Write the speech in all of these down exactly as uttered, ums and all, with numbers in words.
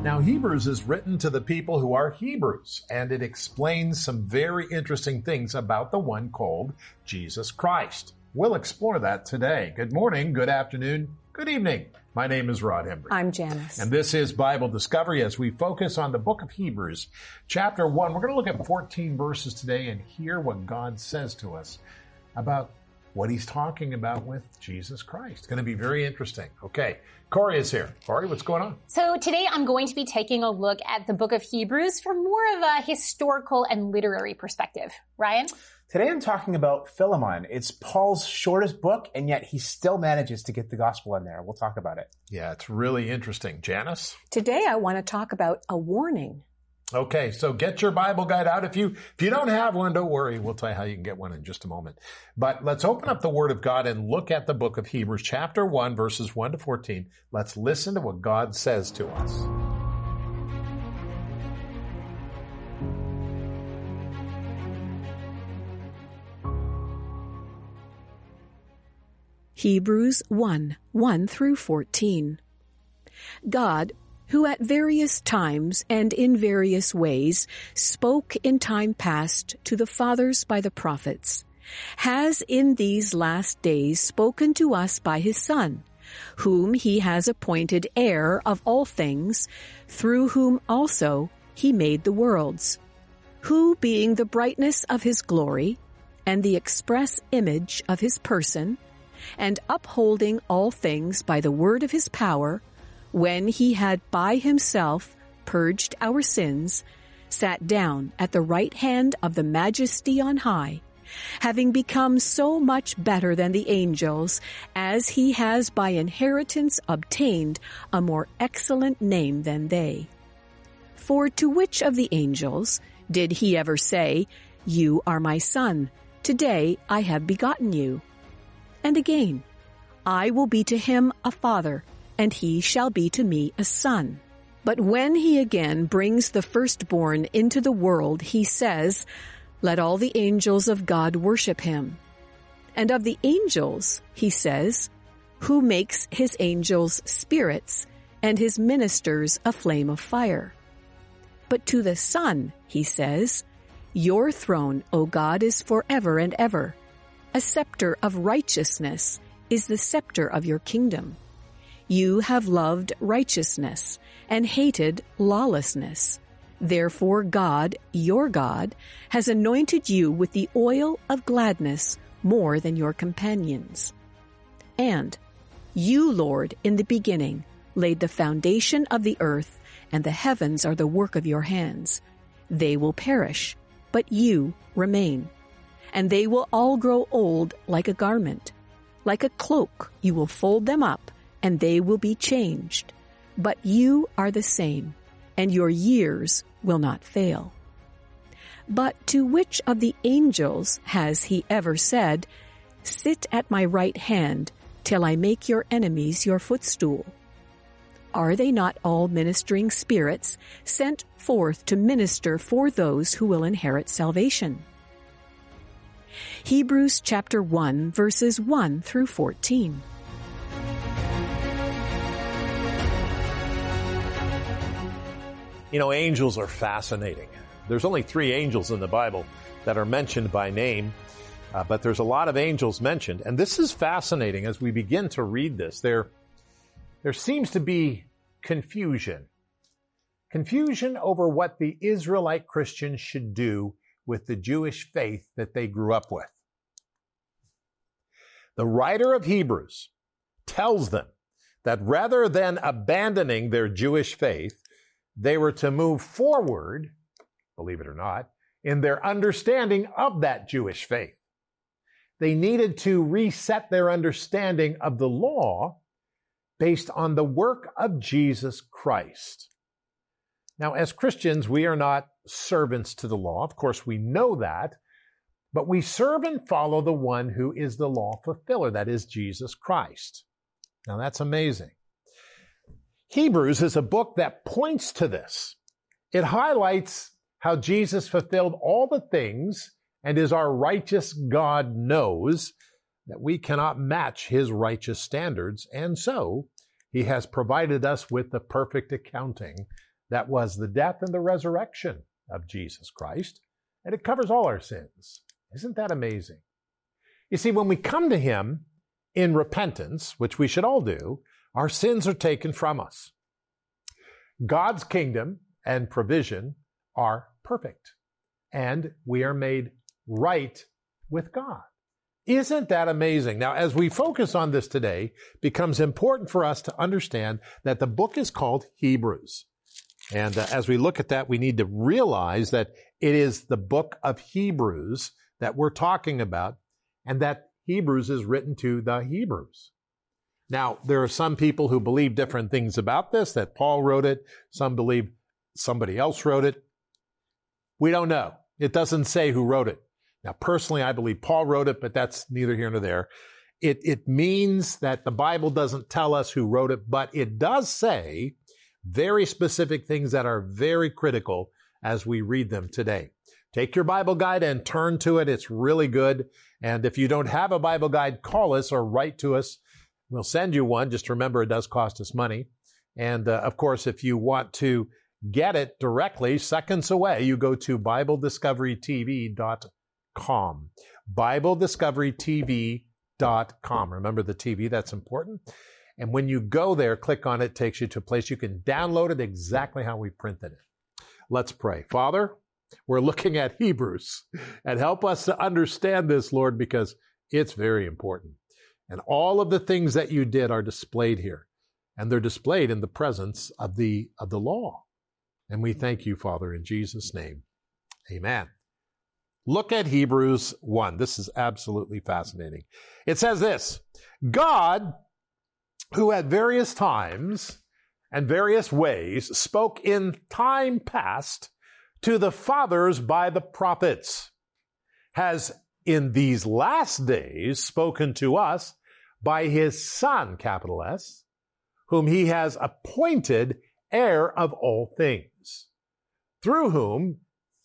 Now, Hebrews is written to the people who are Hebrews, and it explains some very interesting things about the one called Jesus Christ. We'll explore that today. Good morning, good afternoon, good evening. My name is Rod Embry. I'm Janice. And this is Bible Discovery as we focus on the book of Hebrews, chapter one. We're going to look at fourteen verses today and hear what God says to us about what he's talking about with Jesus Christ. It's going to be very interesting. Okay, Corey is here. Corey, what's going on? So today I'm going to be taking a look at the book of Hebrews from more of a historical and literary perspective. Ryan? Today I'm talking about Philemon. It's Paul's shortest book, and yet he still manages to get the gospel in there. We'll talk about it. Yeah, it's really interesting. Janice? Today I want to talk about a warning. Okay, so get your Bible guide out. If you if you don't have one, don't worry. We'll tell you how you can get one in just a moment. But let's open up the Word of God and look at the book of Hebrews, chapter one, verses one to fourteen. Let's listen to what God says to us. Hebrews one, one through fourteen. God, who at various times and in various ways spoke in time past to the fathers by the prophets, has in these last days spoken to us by his Son, whom he has appointed heir of all things, through whom also he made the worlds, who being the brightness of his glory and the express image of his person, and upholding all things by the word of his power, when he had by himself purged our sins, sat down at the right hand of the Majesty on high, having become so much better than the angels, as he has by inheritance obtained a more excellent name than they. For to which of the angels did he ever say, "You are my son, today I have begotten you"? And again, "I will be to him a father, and he shall be to me a son." But when he again brings the firstborn into the world, he says, "Let all the angels of God worship him." And of the angels, he says, "Who makes his angels spirits, and his ministers a flame of fire." But to the Son, he says, "Your throne, O God, is forever and ever. A scepter of righteousness is the scepter of your kingdom. You have loved righteousness and hated lawlessness. Therefore God, your God, has anointed you with the oil of gladness more than your companions. And you, Lord, in the beginning laid the foundation of the earth, and the heavens are the work of your hands. They will perish, but you remain. And they will all grow old like a garment. Like a cloak you will fold them up, and they will be changed. But you are the same, and your years will not fail. But to which of the angels has he ever said, "Sit at my right hand till I make your enemies your footstool"? Are they not all ministering spirits sent forth to minister for those who will inherit salvation? Hebrews chapter one, verses one through fourteen. You know, angels are fascinating. There's only three angels in the Bible that are mentioned by name, uh, but there's a lot of angels mentioned. And this is fascinating as we begin to read this. There, there seems to be confusion. Confusion over what the Israelite Christians should do with the Jewish faith that they grew up with. The writer of Hebrews tells them that rather than abandoning their Jewish faith, they were to move forward, believe it or not, in their understanding of that Jewish faith. They needed to reset their understanding of the law based on the work of Jesus Christ. Now, as Christians, we are not servants to the law. Of course, we know that, but we serve and follow the one who is the law fulfiller, that is Jesus Christ. Now, that's amazing. Hebrews is a book that points to this. It highlights how Jesus fulfilled all the things and is our righteous God knows that we cannot match his righteous standards, and so he has provided us with the perfect accounting That was the death and the resurrection of Jesus Christ, and it covers all our sins. Isn't that amazing? You see, when we come to him in repentance, which we should all do, our sins are taken from us. God's kingdom and provision are perfect, and we are made right with God. Isn't that amazing? Now, as we focus on this today, it becomes important for us to understand that the book is called Hebrews. And uh, as we look at that, we need to realize that it is the book of Hebrews that we're talking about, and that Hebrews is written to the Hebrews. Now, there are some people who believe different things about this, that Paul wrote it. Some believe somebody else wrote it. We don't know. It doesn't say who wrote it. Now, personally, I believe Paul wrote it, but that's neither here nor there. It, it means that the Bible doesn't tell us who wrote it, but it does say very specific things that are very critical as we read them today. Take your Bible guide and turn to it. It's really good. And if you don't have a Bible guide, call us or write to us. We'll send you one. Just remember, it does cost us money. And uh, of course, if you want to get it directly, seconds away, you go to Bible Discovery T V dot com. Bible Discovery T V dot com. Remember the T V, that's important. And when you go there, click on it, it takes you to a place you can download it exactly how we printed it. Let's pray. Father, we're looking at Hebrews, and help us to understand this, Lord, because it's very important. And all of the things that you did are displayed here, and they're displayed in the presence of the, of the law. And we thank you, Father, in Jesus' name. Amen. Look at Hebrews one. This is absolutely fascinating. It says this: God, who at various times and various ways spoke in time past to the fathers by the prophets, has in these last days spoken to us by his Son, capital S, whom he has appointed heir of all things, through whom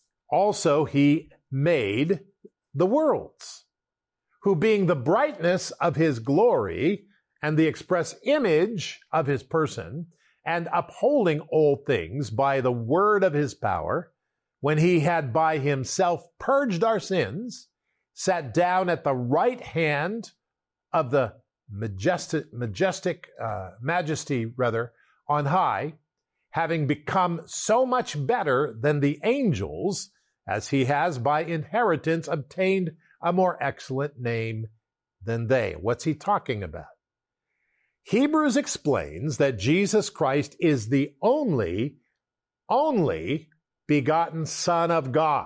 also he made the worlds, who being the brightness of his glory and the express image of his person, and upholding all things by the word of his power, when he had by himself purged our sins, sat down at the right hand of the majestic, majestic uh, majesty, rather, on high, having become so much better than the angels, as he has by inheritance obtained a more excellent name than they. What's he talking about? Hebrews explains that Jesus Christ is the only, only begotten Son of God.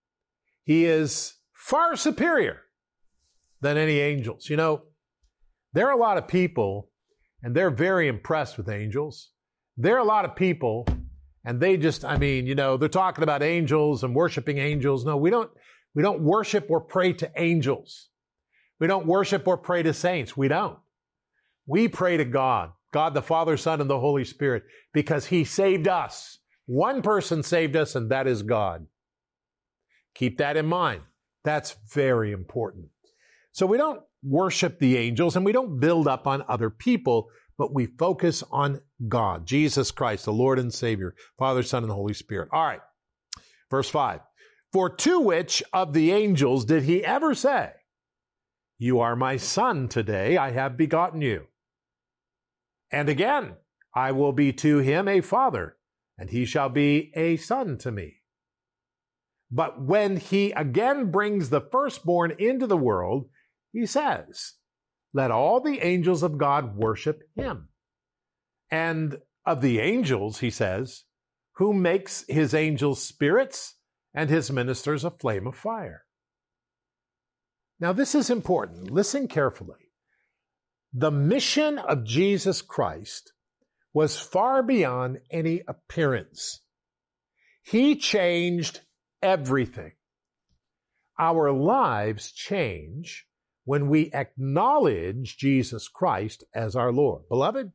He is far superior than any angels. You know, there are a lot of people, and they're very impressed with angels. There are a lot of people, and they just, I mean, you know, they're talking about angels and worshiping angels. No, we don't, we don't worship or pray to angels. We don't worship or pray to saints. We don't. We pray to God, God the Father, Son, and the Holy Spirit, because he saved us. One person saved us, and that is God. Keep that in mind. That's very important. So we don't worship the angels, and we don't build up on other people, but we focus on God, Jesus Christ, the Lord and Savior, Father, Son, and the Holy Spirit. All right. Verse five. For to which of the angels did he ever say, "You are my son, today I have begotten you"? And again, I will be to him a father, and he shall be a son to me. But when he again brings the firstborn into the world, he says, let all the angels of God worship him. And of the angels, he says, who makes his angels spirits and his ministers a flame of fire. Now, this is important. Listen carefully. The mission of Jesus Christ was far beyond any appearance. He changed everything. Our lives change when we acknowledge Jesus Christ as our Lord. Beloved,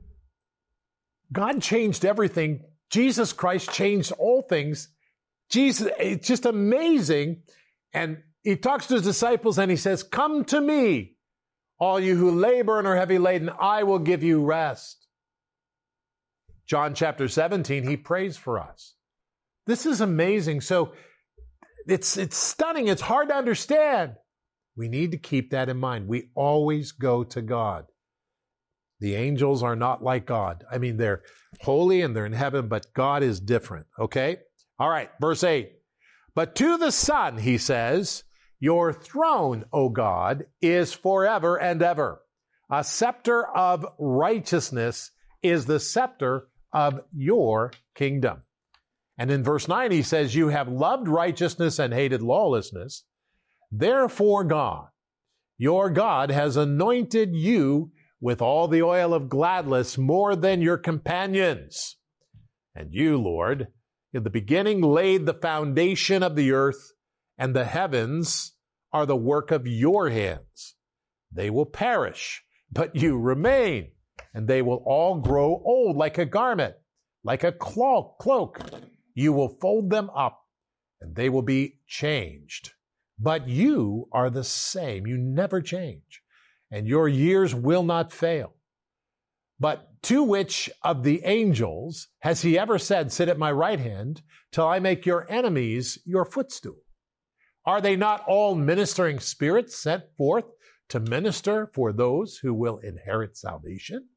God changed everything. Jesus Christ changed all things. Jesus, it's just amazing. And he talks to his disciples and he says, come to me, all you who labor and are heavy laden, I will give you rest. John chapter seventeen, he prays for us. This is amazing. So it's, it's stunning. It's hard to understand. We need to keep that in mind. We always go to God. The angels are not like God. I mean, they're holy and they're in heaven, but God is different. Okay? All right, verse eight. But to the Son, he says, your throne, O God, is forever and ever. A scepter of righteousness is the scepter of your kingdom. And in verse nine, he says, you have loved righteousness and hated lawlessness. Therefore, God, your God, has anointed you with all the oil of gladness more than your companions. And you, Lord, in the beginning laid the foundation of the earth, and the heavens are the work of your hands. They will perish, but you remain, and they will all grow old like a garment, like a cloak. You will fold them up, and they will be changed. But you are the same. You never change, and your years will not fail. But to which of the angels has he ever said, sit at my right hand till I make your enemies your footstool? Are they not all ministering spirits sent forth to minister for those who will inherit salvation?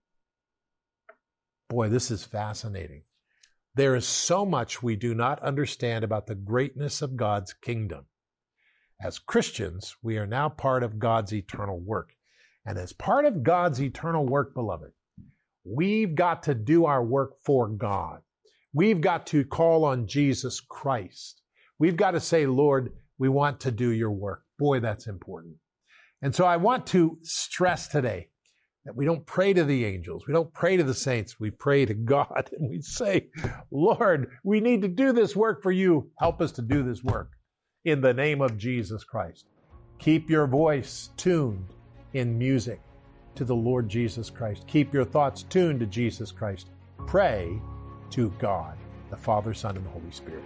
Boy, this is fascinating. There is so much we do not understand about the greatness of God's kingdom. As Christians, we are now part of God's eternal work. And as part of God's eternal work, beloved, we've got to do our work for God. We've got to call on Jesus Christ. We've got to say, Lord, we want to do your work. Boy, that's important. And so I want to stress today that we don't pray to the angels. We don't pray to the saints. We pray to God and we say, Lord, we need to do this work for you. Help us to do this work in the name of Jesus Christ. Keep your voice tuned in music to the Lord Jesus Christ. Keep your thoughts tuned to Jesus Christ. Pray to God, the Father, Son, and the Holy Spirit.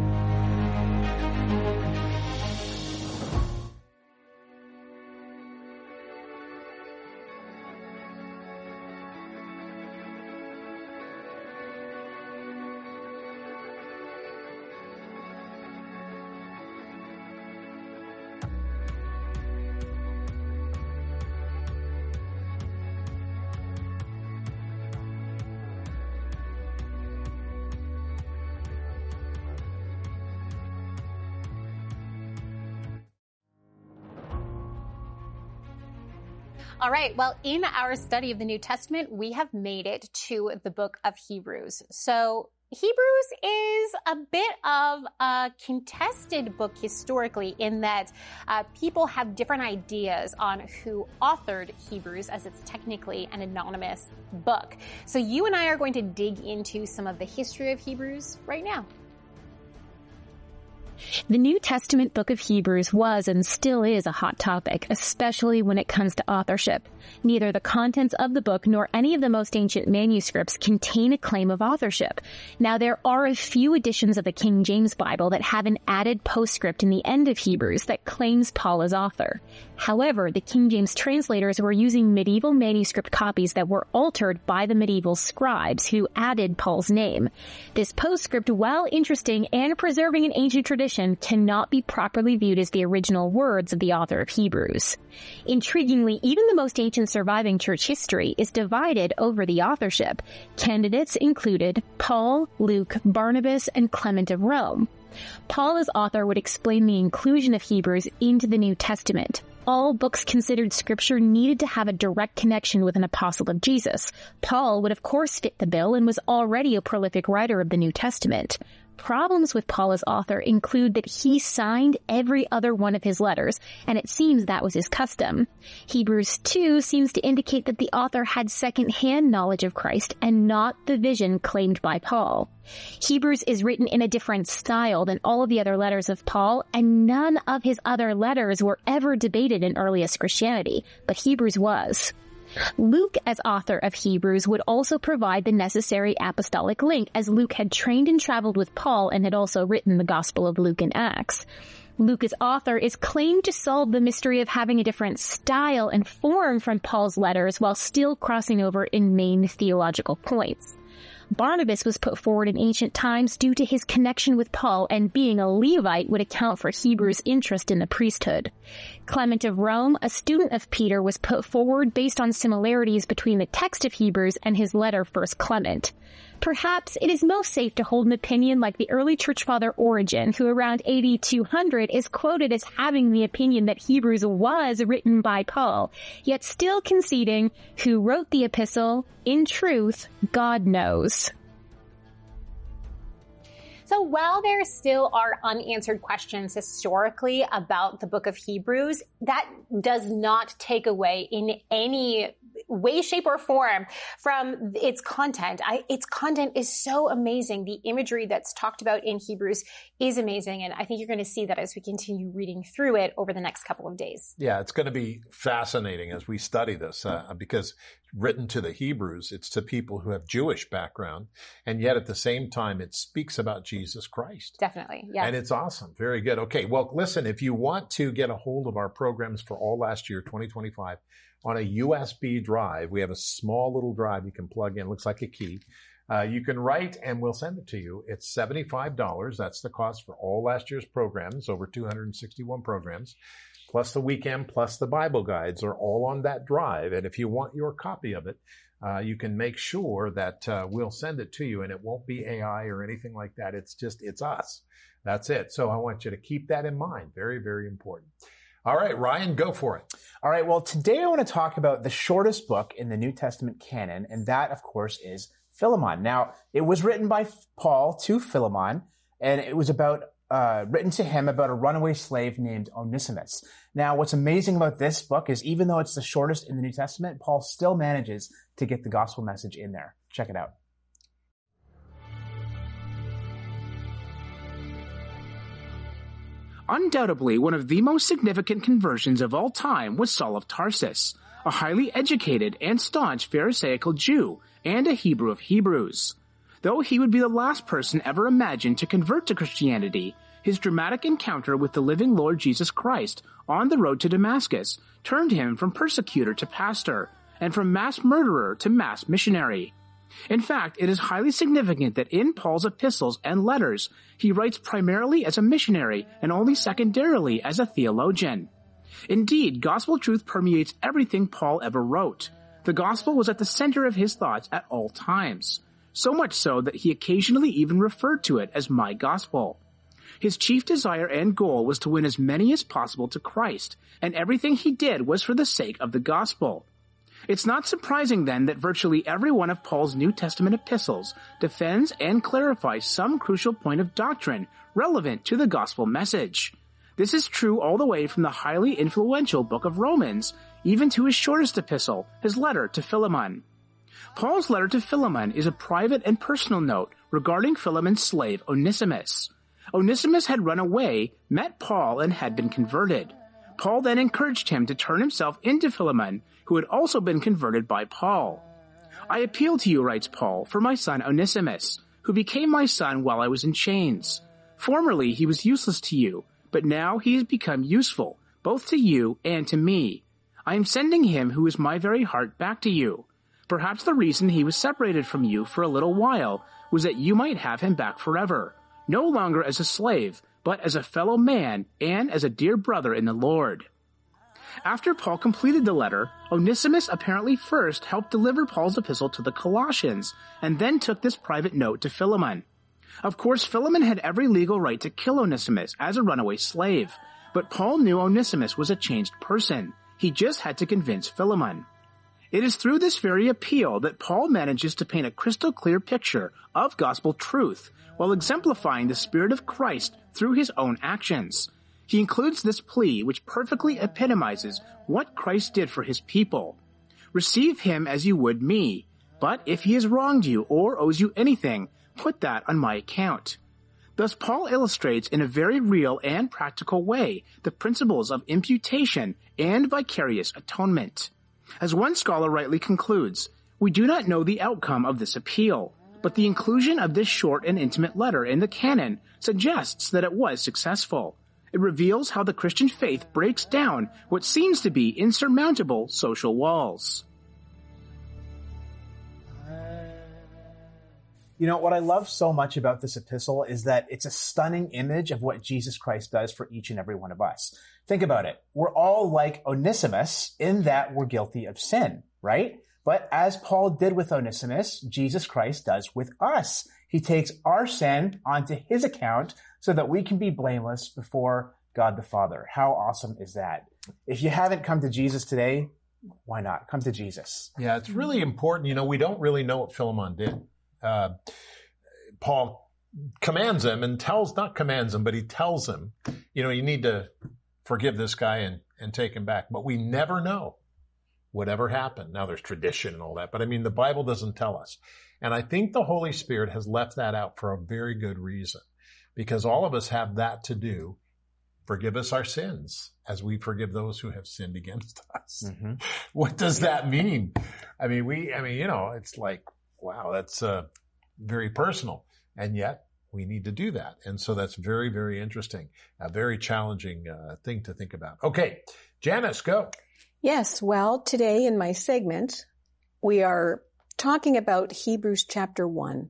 All right, well, in our study of the New Testament, we have made it to the book of Hebrews. So Hebrews is a bit of a contested book historically in that uh, people have different ideas on who authored Hebrews, as it's technically an anonymous book. So you and I are going to dig into some of the history of Hebrews right now. The New Testament book of Hebrews was and still is a hot topic, especially when it comes to authorship. Neither the contents of the book nor any of the most ancient manuscripts contain a claim of authorship. Now, there are a few editions of the King James Bible that have an added postscript in the end of Hebrews that claims Paul as author. However, the King James translators were using medieval manuscript copies that were altered by the medieval scribes who added Paul's name. This postscript, while interesting and preserving an ancient tradition, cannot be properly viewed as the original words of the author of Hebrews. Intriguingly, even the most ancient surviving church history is divided over the authorship. Candidates included Paul, Luke, Barnabas, and Clement of Rome. Paul as author would explain the inclusion of Hebrews into the New Testament. All books considered scripture needed to have a direct connection with an apostle of Jesus. Paul would of course fit the bill and was already a prolific writer of the New Testament. Problems with Paul as author include that he signed every other one of his letters, and it seems that was his custom. Hebrews two seems to indicate that the author had second-hand knowledge of Christ and not the vision claimed by Paul. Hebrews is written in a different style than all of the other letters of Paul, and none of his other letters were ever debated in earliest Christianity, but Hebrews was. Luke, as author of Hebrews, would also provide the necessary apostolic link, as Luke had trained and traveled with Paul and had also written the Gospel of Luke and Acts. Luke, as author, is claimed to solve the mystery of having a different style and form from Paul's letters while still crossing over in main theological points. Barnabas was put forward in ancient times due to his connection with Paul, and being a Levite would account for Hebrews' interest in the priesthood. Clement of Rome, a student of Peter, was put forward based on similarities between the text of Hebrews and his letter First Clement. Perhaps it is most safe to hold an opinion like the early church father Origen, who around A D two hundred is quoted as having the opinion that Hebrews was written by Paul, yet still conceding, who wrote the epistle, in truth, God knows. So while there still are unanswered questions historically about the book of Hebrews, that does not take away in any way, shape, or form from its content. I, its content is so amazing. The imagery that's talked about in Hebrews is amazing, and I think you're going to see that as we continue reading through it over the next couple of days. Yeah, it's going to be fascinating as we study this, uh, because written to the Hebrews, it's to people who have Jewish background, and yet at the same time, it speaks about Jesus Christ. Definitely, yeah. And it's awesome. Very good. Okay, well, listen, if you want to get a hold of our programs for all last year, twenty twenty-five, on a U S B drive, we have a small little drive you can plug in, looks like a key. Uh, you can write and we'll send it to you. It's seventy-five dollars. That's the cost for all last year's programs, over two hundred sixty-one programs. Plus the weekend, plus the Bible guides are all on that drive. And if you want your copy of it, uh, you can make sure that uh, we'll send it to you, and it won't be A I or anything like that. It's just, it's us. That's it. So I want you to keep that in mind. Very, very important. All right, Ryan, go for it. All right, well, today I want to talk about the shortest book in the New Testament canon, and that, of course, is Philemon. Now, it was written by Paul to Philemon, and it was about uh, written to him about a runaway slave named Onesimus. Now, what's amazing about this book is even though it's the shortest in the New Testament, Paul still manages to get the gospel message in there. Check it out. Undoubtedly, one of the most significant conversions of all time was Saul of Tarsus, a highly educated and staunch Pharisaical Jew and a Hebrew of Hebrews. Though he would be the last person ever imagined to convert to Christianity, his dramatic encounter with the living Lord Jesus Christ on the road to Damascus turned him from persecutor to pastor, and from mass murderer to mass missionary. In fact, it is highly significant that in Paul's epistles and letters, he writes primarily as a missionary and only secondarily as a theologian. Indeed, gospel truth permeates everything Paul ever wrote. The gospel was at the center of his thoughts at all times, so much so that he occasionally even referred to it as my gospel. His chief desire and goal was to win as many as possible to Christ, and everything he did was for the sake of the gospel. It's not surprising then that virtually every one of Paul's New Testament epistles defends and clarifies some crucial point of doctrine relevant to the gospel message. This is true all the way from the highly influential book of Romans, even to his shortest epistle, his letter to Philemon. Paul's letter to Philemon is a private and personal note regarding Philemon's slave Onesimus. Onesimus had run away, met Paul, and had been converted. Paul then encouraged him to turn himself into Philemon, who had also been converted by Paul. I appeal to you, writes Paul, for my son Onesimus, who became my son while I was in chains. Formerly he was useless to you, but now he has become useful, both to you and to me. I am sending him who is my very heart back to you. Perhaps the reason he was separated from you for a little while was that you might have him back forever, no longer as a slave, but as a fellow man and as a dear brother in the Lord. After Paul completed the letter, Onesimus apparently first helped deliver Paul's epistle to the Colossians, and then took this private note to Philemon. Of course, Philemon had every legal right to kill Onesimus as a runaway slave, but Paul knew Onesimus was a changed person. He just had to convince Philemon. It is through this very appeal that Paul manages to paint a crystal clear picture of gospel truth, while exemplifying the Spirit of Christ through his own actions. He includes this plea which perfectly epitomizes what Christ did for his people. Receive him as you would me, but if he has wronged you or owes you anything, put that on my account. Thus Paul illustrates in a very real and practical way the principles of imputation and vicarious atonement. As one scholar rightly concludes, we do not know the outcome of this appeal, but the inclusion of this short and intimate letter in the canon suggests that it was successful. It reveals how the Christian faith breaks down what seems to be insurmountable social walls. You know, what I love so much about this epistle is that it's a stunning image of what Jesus Christ does for each and every one of us. Think about it. We're all like Onesimus in that we're guilty of sin, right? But as Paul did with Onesimus, Jesus Christ does with us. He takes our sin onto his account so that we can be blameless before God the Father. How awesome is that? If you haven't come to Jesus today, why not? Come to Jesus. Yeah, it's really important. You know, we don't really know what Philemon did. Uh, Paul commands him and tells, not commands him, but he tells him, you know, you need to forgive this guy and, and take him back. But we never know whatever happened. Now there's tradition and all that, but I mean, the Bible doesn't tell us. And I think the Holy Spirit has left that out for a very good reason, because all of us have that to do. Forgive us our sins as we forgive those who have sinned against us. Mm-hmm. What does that mean? I mean, we, I mean, you know, it's like, wow, that's uh, very personal. And yet we need to do that. And so that's very, very interesting. A very challenging uh, thing to think about. Okay, Janice, go. Yes, well, today in my segment, we are talking about Hebrews chapter one,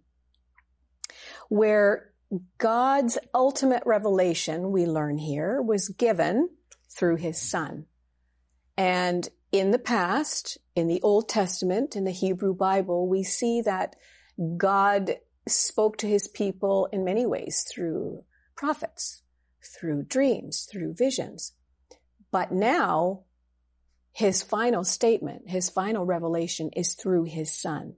where God's ultimate revelation, we learn here, was given through his Son. And in the past, in the Old Testament, in the Hebrew Bible, we see that God spoke to his people in many ways through prophets, through dreams, through visions. But now, his final statement, his final revelation is through his Son.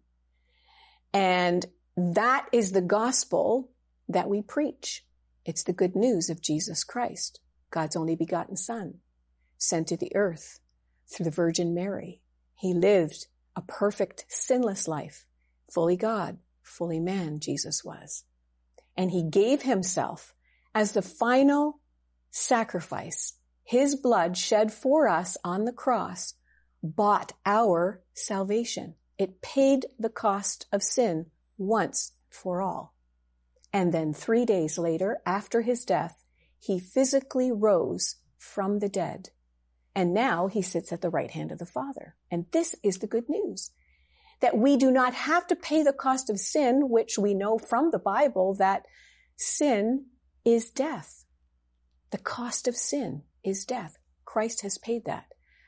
And that is the gospel that we preach. It's the good news of Jesus Christ, God's only begotten Son, sent to the earth through the Virgin Mary. He lived a perfect, sinless life, fully God, fully man, Jesus was. And he gave himself as the final sacrifice. His blood shed for us on the cross bought our salvation. It paid the cost of sin once for all. And then three days later, after his death, he physically rose from the dead. And now he sits at the right hand of the Father. And this is the good news, that we do not have to pay the cost of sin, which we know from the Bible that sin is death. The cost of sin is death. Christ has paid that.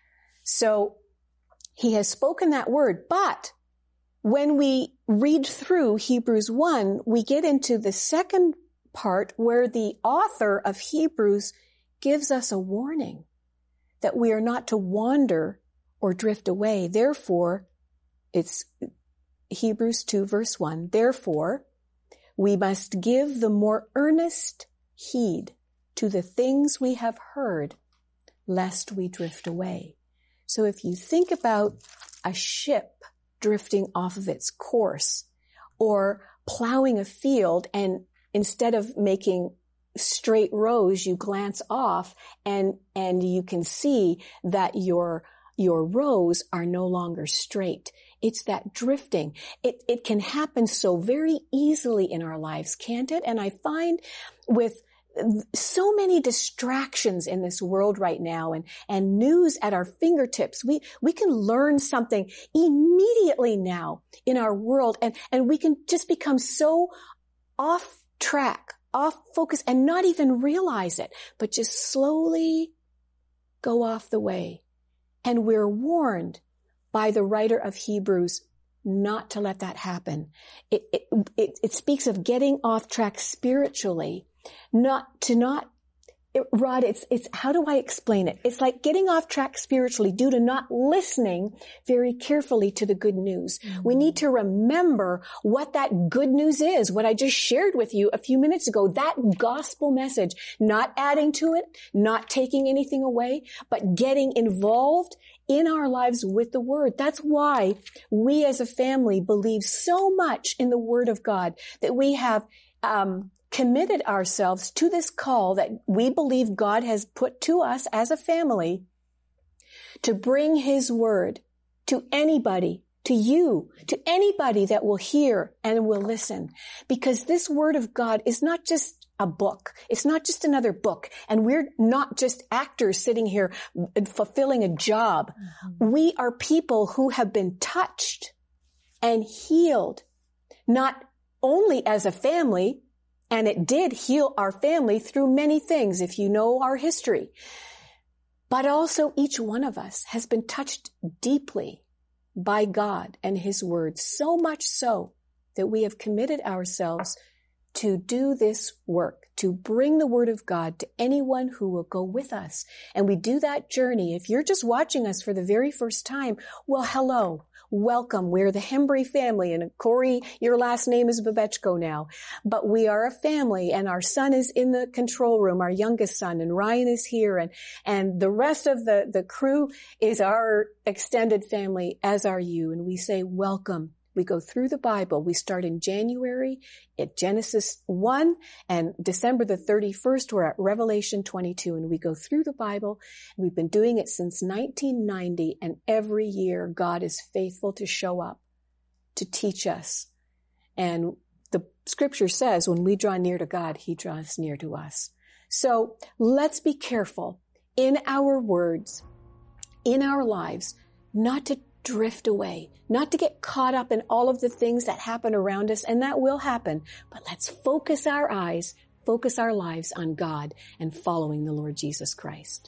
So he has spoken that word, but when we read through Hebrews one, we get into the second part where the author of Hebrews gives us a warning that we are not to wander or drift away. Therefore, it's Hebrews two verse one. Therefore, we must give the more earnest heed to the things we have heard, lest we drift away. So if you think about a ship drifting off of its course, or plowing a field, and instead of making straight rows, you glance off and, and you can see that your, your rows are no longer straight. It's that drifting. It, it can happen so very easily in our lives, can't it? And I find with so many distractions in this world right now, and, and news at our fingertips. We, we can learn something immediately now in our world, and, and we can just become so off track, off focus, and not even realize it, but just slowly go off the way. And we're warned by the writer of Hebrews not to let that happen. It, it, it, it speaks of getting off track spiritually. Not to not, it, Rod, it's, it's, how do I explain it? It's like getting off track spiritually due to not listening very carefully to the good news. Mm-hmm. We need to remember what that good news is, what I just shared with you a few minutes ago, that gospel message, not adding to it, not taking anything away, but getting involved in our lives with the word. That's why we as a family believe so much in the word of God that we have, um, committed ourselves to this call that we believe God has put to us as a family to bring his word to anybody, to you, to anybody that will hear and will listen. Because this word of God is not just a book. It's not just another book. And we're not just actors sitting here fulfilling a job. Mm-hmm. We are people who have been touched and healed, not only as a family, and it did heal our family through many things, if you know our history. But also each one of us has been touched deeply by God and His Word, so much so that we have committed ourselves to do this work, to bring the Word of God to anyone who will go with us. And we do that journey. If you're just watching us for the very first time, well, hello, welcome. We're the Hembry family. And Corey, your last name is Babechko now. But we are a family, and our son is in the control room, our youngest son, and Ryan is here. And, and the rest of the, the crew is our extended family, as are you. And we say, welcome. We go through the Bible. We start in January at Genesis one, and December the thirty-first, we're at Revelation twenty-two, and we go through the Bible. We've been doing it since nineteen ninety, and every year God is faithful to show up, to teach us. And the scripture says when we draw near to God, He draws near to us. So let's be careful in our words, in our lives, not to drift away, not to get caught up in all of the things that happen around us, and that will happen. But let's focus our eyes, focus our lives on God and following the Lord Jesus Christ.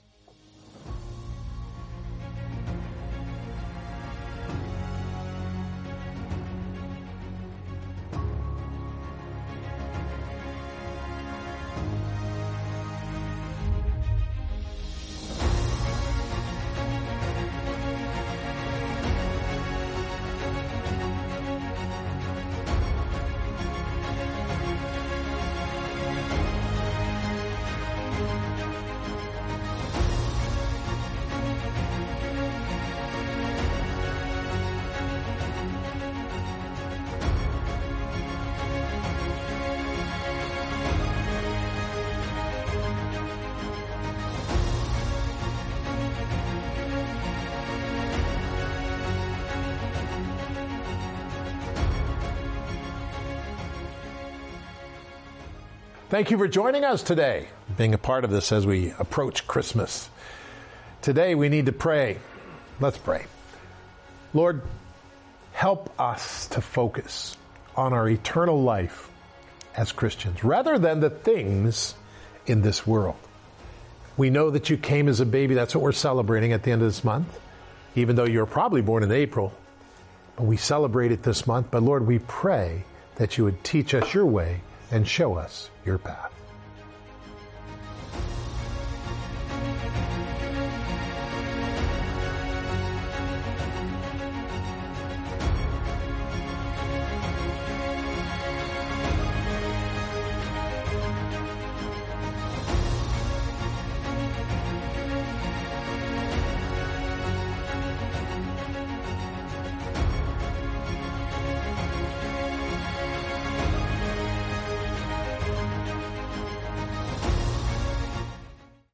Thank you for joining us today, being a part of this as we approach Christmas. Today we need to pray. Let's pray. Lord, help us to focus on our eternal life as Christians, rather than the things in this world. We know that you came as a baby. That's what we're celebrating at the end of this month, even though you were probably born in April. But we celebrate it this month. But Lord, we pray that you would teach us your way and show us your path.